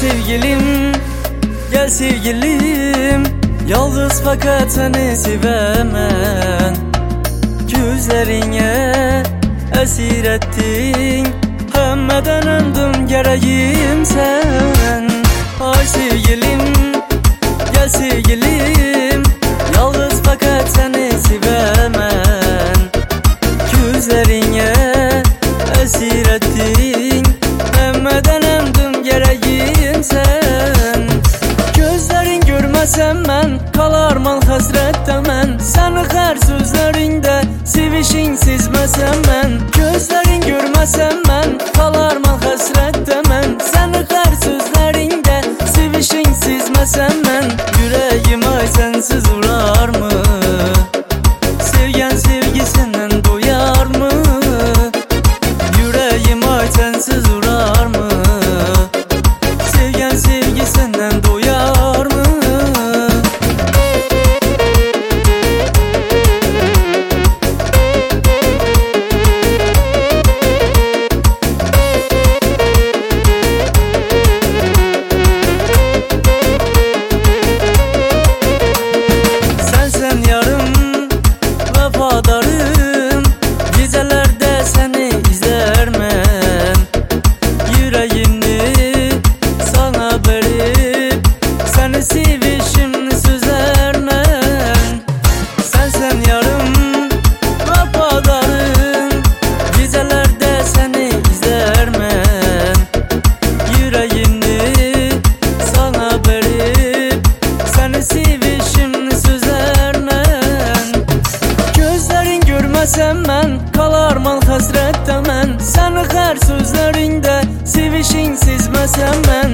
sevgilim, gel sevgilim, yalnız fakat seni sevemem. Gözlerine esir ettin, hemmeden öndüm gereğim sen. Ay sevgilim, gel sevgilim, yalnız fakat seni sevemem. Gözlerine esir ettin, hemmeden öndüm gereğim sen. Gözlerin görmesem ben, kalarman hasretten ben. Seni her sözlerinde sevişin sezmesem ben. Gözlerin görmesem ben, kalarman hasretten ben. Seni her sözlerinde sevişin sezmesem ben. Yüreğim ay sensiz uğrar mı? Sevgen sevgisinden doyar mı? Yüreğim ay sensiz uğrar mı? Sevgen sevgisinden doyar mı? Sensen yarım, vefadarım, gecelerde seni izlermem. Yüreğimni sana verip seni sevişimni sözlermem. Sensen yarım, vefadarım, gecelerde seni izlermem. Yüreğimni sana verip seni sevişimni sözlermem. Gözlerin görmesem ben, kalarman hasretten ben. Seni her sözlerinde sevişin sezmesem ben.